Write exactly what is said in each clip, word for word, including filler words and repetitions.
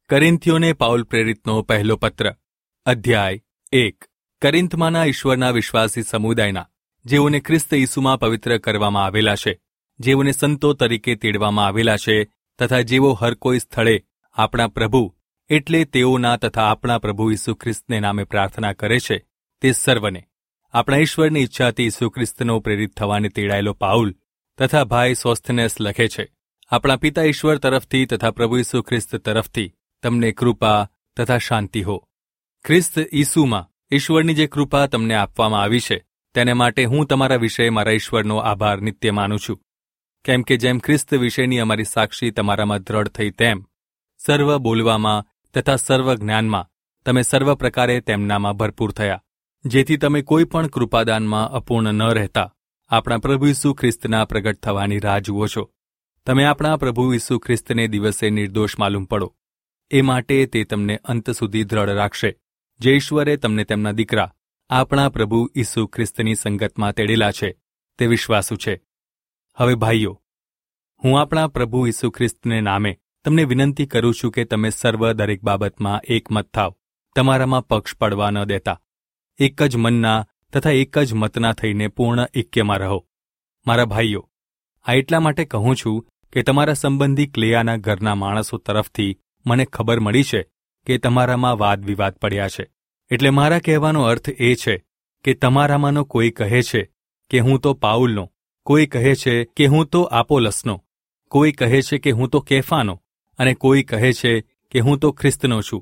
કરિન્થીઓને Paul પ્રેરિતનો પહેલો પત્ર, અધ્યાય એક. કરિન્થમાંના ઈશ્વરના વિશ્વાસી સમુદાયના, જેઓને ખ્રિસ્ત ઈસુમાં પવિત્ર કરવામાં આવેલા છે, જેઓને સંતો તરીકે તેડવામાં આવેલા છે, તથા જેઓ હર કોઈ સ્થળે આપણા પ્રભુ એટલે તેઓના તથા આપણા પ્રભુ ઈસુ ખ્રિસ્તને નામે પ્રાર્થના કરે છે, તે સર્વને આપણા ઈશ્વરની ઈચ્છાથી ઈસુ ખ્રિસ્તનો પ્રેરિત થવાને તેડાયેલો પાઉલ તથા ભાઈ સોસ્થનેસ લખે છે. આપણા પિતા ઈશ્વર તરફથી તથા પ્રભુ ઈસુ ખ્રિસ્ત તરફથી તમને કૃપા તથા શાંતિ હો. ખ્રિસ્ત ઈસુમાં ઈશ્વરની જે કૃપા તમને આપવામાં આવી છે, તેને માટે હું તમારા વિશે મારા ઈશ્વરનો આભાર નિત્ય માનું છું. કેમ કે જેમ ખ્રિસ્ત વિશેની અમારી સાક્ષી તમારામાં દ્રઢ થઈ, તેમ સર્વ બોલવામાં તથા સર્વ જ્ઞાનમાં તમે સર્વ પ્રકારે તેમનામાં ભરપૂર થયા, જેથી તમે કોઈ પણ કૃપાદાનમાં અપૂર્ણ ન રહેતા આપણા પ્રભુ ઈસુ ખ્રિસ્તના પ્રગટ થવાની રાહ જુઓ છો. તમે આપણા પ્રભુ ઈસુ ખ્રિસ્તને દિવસે નિર્દોષ માલુમ પડો, એ માટે તે તમને અંત સુધી દ્રઢ રાખશે, જે ઈશ્વરે તમને તેમના દીકરા આપણા પ્રભુ ઈસુ ખ્રિસ્તની સંગતમાં તેડેલા છે, તે વિશ્વાસુ છે. હવે ભાઈઓ, હું આપણા પ્રભુ ઈસુ ખ્રિસ્તને નામે તમને વિનંતી કરું છું કે તમે સર્વ દરેક બાબતમાં એકમત થાવ, તમારામાં પક્ષ પડવા ન દેતા, એક જ મનના તથા એક જ મતના થઈને પૂર્ણ ઐક્યમાં રહો. મારા ભાઈઓ, આ એટલા માટે કહું છું કે તમારા સંબંધી ક્લેયાના ઘરના માણસો તરફથી મને ખબર મળી છે કે તમારામાં વાદ વિવાદ પડ્યા છે. એટલે મારા કહેવાનો અર્થ એ છે કે તમારામાંનો કોઈ કહે છે કે હું તો પાઉલનો, કોઈ કહે છે કે હું તો આપોલસનો, કોઈ કહે છે કે હું તો કેફાનો, અને કોઈ કહે છે કે હું તો ખ્રિસ્તનો છું.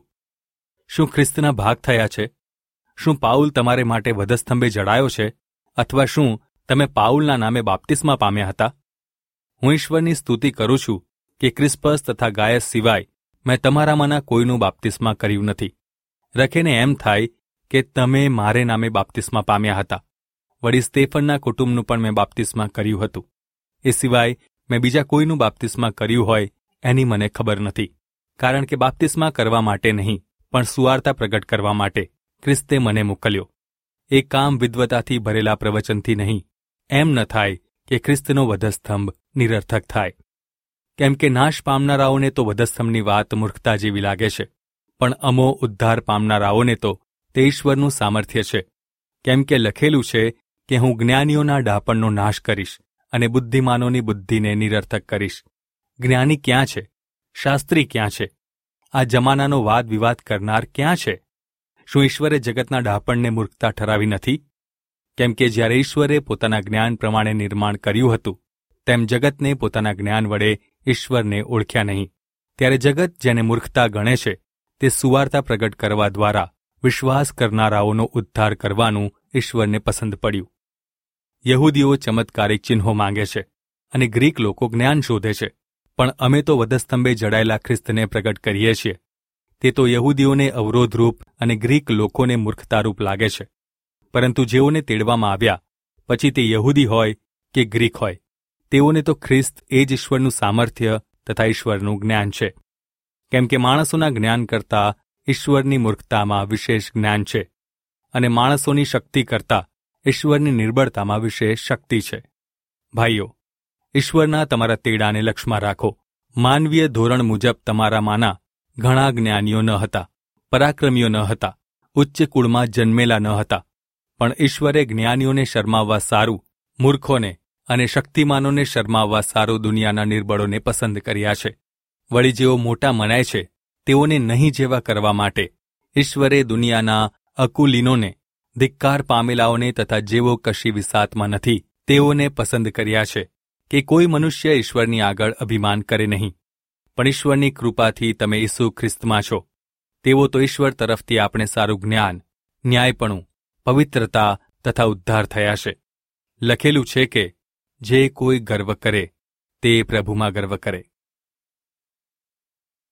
શું ખ્રિસ્તના ભાગ થયા છે? શું પાઉલ તમારે માટે વધસ્તંભે જડાયો છે, અથવા શું તમે પાઉલના નામે બાપ્તિસ્મા પામ્યા હતા? હું ઈશ્વરની સ્તુતિ કરું છું કે ક્રિસ્પસ તથા ગાયસ સિવાય મેં તમારામાંના કોઈનું બાપ્તિસ્મા કર્યું નથી. રખેને એમ થાય કે તમે મારે નામે બાપ્તિસ્મા પામ્યા હતા. વળી સ્તેફનના કુટુંબનું પણ મેં બાપ્તિસ્મા કર્યું હતું. એ સિવાય મેં બીજા કોઈનું બાપ્તિસ્મા કર્યું હોય એની મને ખબર નથી. કારણ કે બાપ્તિસ્મા કરવા માટે નહીં, પણ સુવાર્તા પ્રગટ કરવા માટે ખ્રિસ્તે મને મોકલ્યો. એ કામ વિદ્વતાથી ભરેલા પ્રવચનથી નહીં, એમ ન થાય કે ખ્રિસ્તનો વધસ્તંભ નિરર્થક થાય. કેમ કે નાશ પામનારાઓને તો વધસ્તંભની વાત મૂર્ખતા જેવી લાગે છે, પણ અમો ઉદ્ધાર પામનારાઓને તો તે ઈશ્વરનું સામર્થ્ય છે. કેમ કે લખેલું છે કે હું જ્ઞાનીઓના ડાપણનો નાશ કરીશ અને બુદ્ધિમાનોની બુદ્ધિને નિરર્થક કરીશ. જ્ઞાની ક્યાં છે? શાસ્ત્રી ક્યાં છે? આ જમાનાનો વાદ વિવાદ કરનાર ક્યાં છે? શું ઈશ્વરે જગતના ડાપણને મૂર્ખતા ઠરાવી નથી? કેમ કે જ્યારે ઈશ્વરે પોતાના જ્ઞાન પ્રમાણે નિર્માણ કર્યું હતું, તેમ જગતને પોતાના જ્ઞાન વડે ઈશ્વરને ઓળખ્યા નહીં. ત્યારે જગત જેને મૂર્ખતા ગણે છે, તે સુવાર્તા પ્રગટ કરવા દ્વારા વિશ્વાસ કરનારાઓનો ઉદ્ધાર કરવાનું ઈશ્વરને પસંદ પડ્યું. યહૂદીઓ ચમત્કારિક ચિહ્નો માંગે છે અને ગ્રીક લોકો જ્ઞાન શોધે છે, પણ અમે તો વધસ્તંભે જડાયેલા ખ્રિસ્તને પ્રગટ કરીએ છીએ. તે તો યહૂદીઓને અવરોધરૂપ અને ગ્રીક લોકોને મૂર્ખતારૂપ લાગે છે. પરંતુ જેઓને તેડવામાં આવ્યા, પછી તે યહૂદી હોય કે ગ્રીક હોય, તેઓને તો ખ્રિસ્ત એ જ ઈશ્વરનું સામર્થ્ય તથા ઈશ્વરનું જ્ઞાન છે. કેમ કે માણસોના જ્ઞાન કરતાં ઈશ્વરની મૂર્ખતામાં વિશેષ જ્ઞાન છે, અને માણસોની શક્તિ કરતાં ઈશ્વરની નિર્બળતામાં વિશેષ શક્તિ છે. ભાઈઓ, ઈશ્વરના તમારા તેડાને લક્ષમાં રાખો. માનવીય ધોરણ મુજબ તમારામાંના ઘણા જ્ઞાનીઓ ન હતા, પરાક્રમીઓ ન હતા, ઉચ્ચ કુળમાં જન્મેલા ન હતા, પણ ઈશ્વરે જ્ઞાનીઓને શરમાવવા સારું, મૂર્ખોને અને શક્તિમાનોને શરમાવવા સારું દુનિયાના નિર્બળોને પસંદ કર્યા છે. વળી જેઓ મોટા મનાય છે, તેઓને નહીં જેવા કરવા માટે ઈશ્વરે દુનિયાના અકુલીનોને, ધિક્કાર પામેલાઓને તથા જેઓ કશી વિસાતમાં નથી, તેઓને પસંદ કર્યા છે, કે કોઈ મનુષ્ય ઈશ્વરની આગળ અભિમાન કરે નહીં. પણ ઈશ્વરની કૃપાથી તમે ઈસુ ખ્રિસ્તમાં છો. તેઓ તો ઈશ્વર તરફથી આપણે સારું જ્ઞાન, ન્યાયપણું, પવિત્રતા તથા ઉદ્ધાર થયા છે. લખેલું છે કે જે કોઈ ગર્વ કરે તે પ્રભુમાં ગર્વ કરે.